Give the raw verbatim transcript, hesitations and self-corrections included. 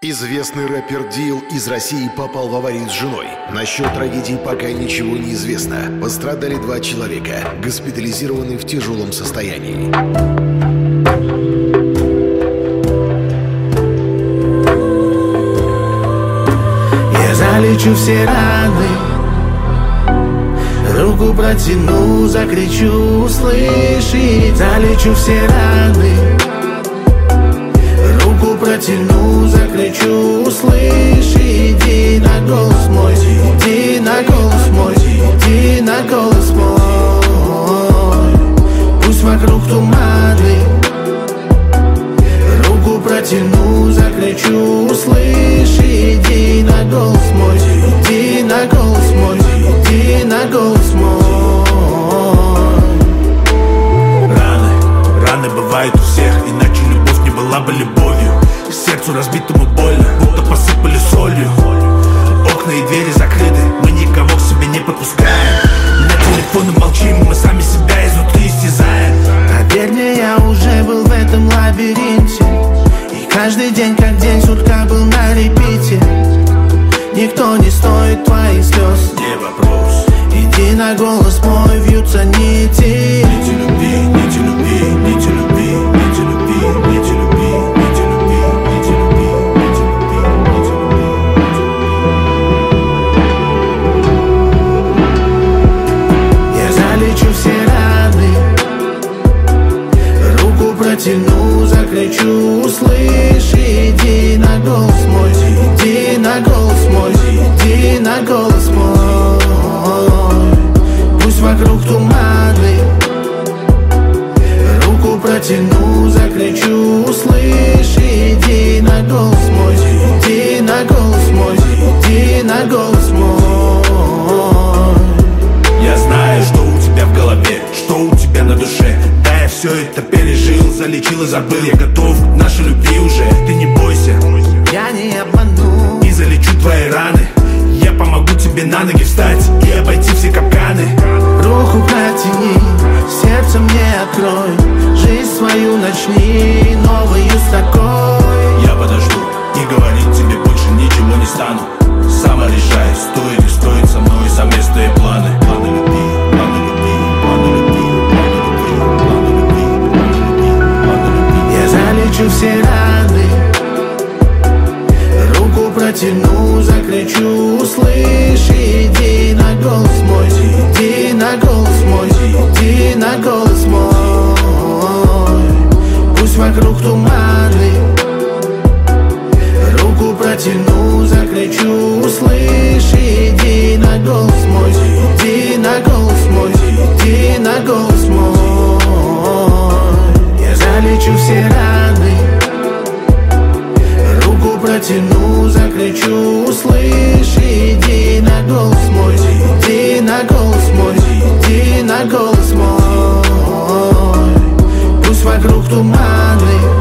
Известный рэпер Дил из России попал в аварию с женой. Насчет трагедии пока ничего не известно. Пострадали два человека, госпитализированы в тяжелом состоянии. Я залечу все раны, руку протяну, закричу, услышит. Залечу все раны, руку протяну, закричу, услышь. Иди на голос мой, иди на голос мой, иди на голос мой. Пусть вокруг туманы, руку протяну, закричу, услышь. Иди на голос мой, иди на голос мой, иди на голос мой. Раны, раны бывают у всех, иначе любовь не была бы любовью. Сердцу разбитому больно, будто посыпали солью. Окна и двери закрыты, мы никого к себе не подпускаем. На телефоны молчим, мы сами себя изнутри истязаем. Поверь мне, я уже был в этом лабиринте, и каждый день как день сутка был на репите. Никто не стоит твоих слез, Не вопрос. иди на голос мой, вьются нити. Нити любви, нити любви, нити любви, нити любви, нити любви, нити любви, нити любви, нити любви, нити любви. Я залечу все раны, руку протяну, закричу, услышь. Иди на голос мой, иди на голос мой, иди на голос мой. Пусть вокруг туманы, руку протяну, закричу, услышь. Иди на голос мой, иди на голос мой, иди на голос мой. Я знаю, что у тебя в голове, что у тебя на душе. Да, я все это пережил, залечил и забыл. Я готов к нашей любви уже, ты не бойся. Я не обману, И залечу твои раны. Я помогу тебе на ноги встать и обойти все капканы. руку протяни, сердце мне открой. Жизнь свою начни, новую строкой. Я подожду и говорить тебе больше ничего не стану. Сама решай, стоит не стоит со мной совместные планы. Планы любви, планы любви, планы любви, планы любви, планы любви, планы любви, планы любви. Я залечу все раны, руку протяну, закричу, услышь. Иди на голос мой, иди на голос мой, иди на голос мой. Пусть вокруг туманы, руку протяну, закричу, услышь. Иди на голос мой, иди на голос мой, иди на голос мой. Я залечу все раны, руку протяну, закричу, услышь. Иди на голос мой, иди на голос мой, иди на голос мой. Пусть вокруг туманы,